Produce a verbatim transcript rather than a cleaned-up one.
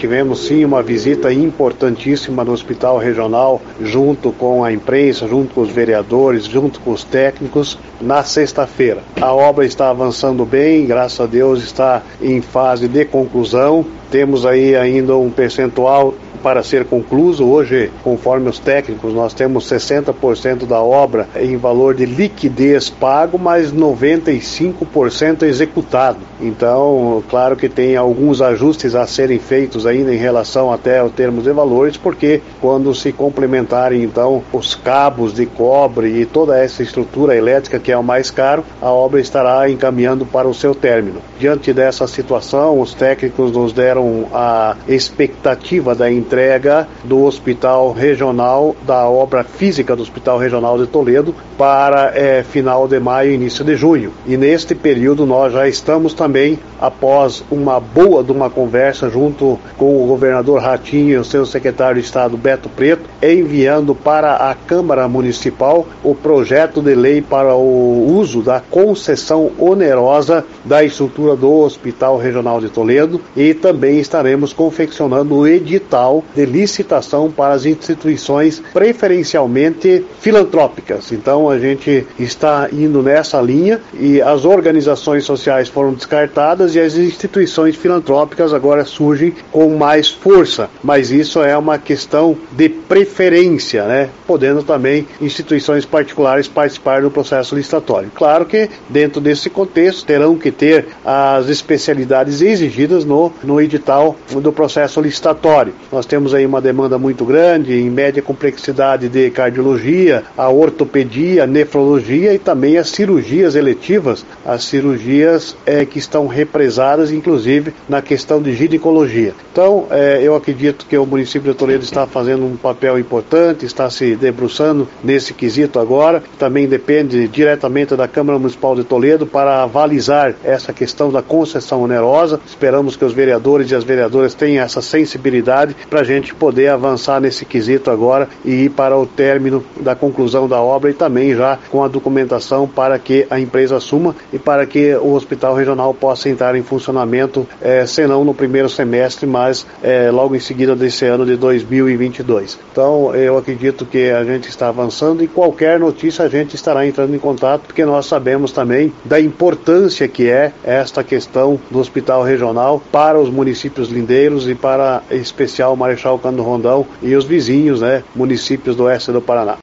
tivemos sim uma visita importantíssima no Hospital Regional, junto com a imprensa, junto com os vereadores, junto com os técnicos, na sexta-feira. A obra está avançando bem, graças a Deus está em fase de conclusão. Temos aí ainda um percentual para ser concluído. Hoje, conforme os técnicos, nós temos sessenta por cento da obra em valor de liquidez pago, mas noventa e cinco por cento executado. Então, claro que tem alguns ajustes a serem feitos ainda em relação até ao termos de valores, porque quando se complementarem então os cabos de cobre e toda essa estrutura elétrica, que é o mais caro, a obra estará encaminhando para o seu término. Diante dessa situação, os técnicos nos deram a expectativa da entrega entrega do Hospital Regional, da obra física do Hospital Regional de Toledo, para é, final de maio, início de junho. E neste período nós já estamos também, após uma boa de uma conversa junto com o governador Ratinho e o seu secretário de Estado Beto Preto, enviando para a Câmara Municipal o projeto de lei para o uso da concessão onerosa da estrutura do Hospital Regional de Toledo, e também estaremos confeccionando o edital de licitação para as instituições preferencialmente filantrópicas. Então a gente está indo nessa linha, e as organizações sociais foram descartadas e as instituições filantrópicas agora surgem com mais força, mas isso é uma questão de preferência, né? Podendo também instituições particulares participar do processo licitatório. Claro que dentro desse contexto terão que ter as especialidades exigidas no, no edital do processo licitatório. Nós temos aí uma demanda muito grande, em média complexidade de cardiologia, a ortopedia, a nefrologia e também as cirurgias eletivas, as cirurgias é, que estão represadas, inclusive na questão de ginecologia. Então, é, eu acredito que o município de Toledo está fazendo um papel importante, está se debruçando nesse quesito agora. Também depende diretamente da Câmara Municipal de Toledo para avalizar essa questão da concessão onerosa. Esperamos que os vereadores e as vereadoras tenham essa sensibilidade para a gente poder avançar nesse quesito agora e ir para o término da conclusão da obra, e também já com a documentação para que a empresa assuma e para que o Hospital Regional possa entrar em funcionamento, eh, se não no primeiro semestre, mas eh, logo em seguida desse ano de dois mil e vinte e dois. Então eu acredito que a gente está avançando, e qualquer notícia a gente estará entrando em contato, porque nós sabemos também da importância que é esta questão do Hospital Regional para os municípios lindeiros e para, em especial, Marechal Cândido Rondão e os vizinhos, né, municípios do oeste do Paraná.